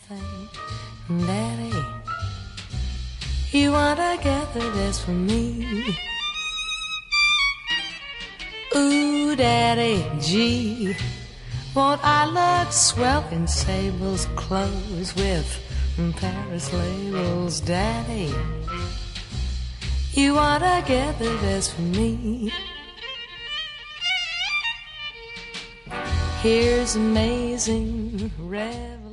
anything, Daddy. You want to get the best for me. Ooh, Daddy, gee, won't I look swell in Sable's clothes with Paris labels, Daddy? You want to get the best for me. Here's amazing revelation.